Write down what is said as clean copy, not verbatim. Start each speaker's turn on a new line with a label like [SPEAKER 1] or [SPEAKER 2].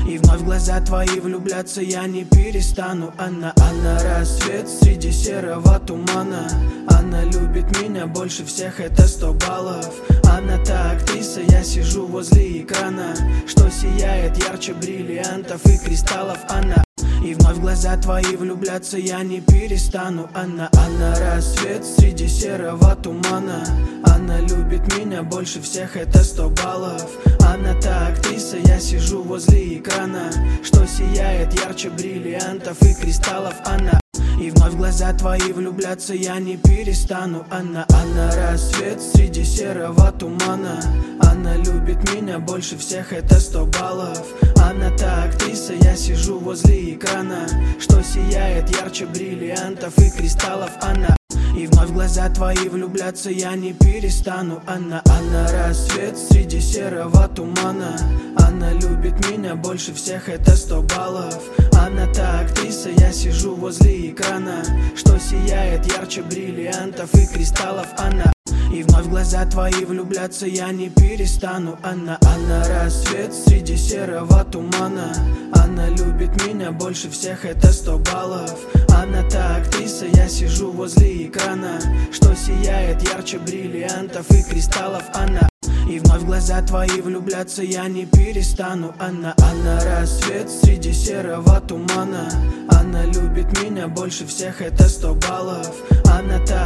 [SPEAKER 1] И вновь в глаза твои влюбляться я не перестану. Она рассвет среди серого тумана. Она любит меня больше всех, это 100 баллов. Она та актриса, я сижу возле экрана, что сияет ярче бриллиантов и кристаллов. Она. И вновь в глаза твои влюбляться я не перестану. Она рассвет среди серого тумана. Она любит меня больше всех, это 100 баллов. Она та актриса, я сижу возле экрана, что сияет ярче бриллиантов и кристаллов. Она. И вновь в глаза твои влюбляться я не перестану. Она рассвет среди серого тумана. Она любит меня больше всех, это 100 баллов. Она та актриса, я сижу возле экрана, что сияет ярче бриллиантов и кристаллов. Она. И вновь в глаза твои влюбляться я не перестану. Она рассвет среди серого тумана. Она любит меня больше всех, это 100 баллов. Она та актриса, я сижу возле экрана, что сияет ярче бриллиантов и кристаллов. Она. И вновь в глаза твои влюбляться я не перестану. Она рассвет среди серого тумана. Она любит меня больше всех, это 100 баллов. Она та актриса, я сижу возле экрана, что сияет ярче бриллиантов и кристаллов. Она. И вновь в глаза твои влюбляться я не перестану. Она рассвет среди серого тумана. Она любит меня больше всех, это 100 баллов. Она та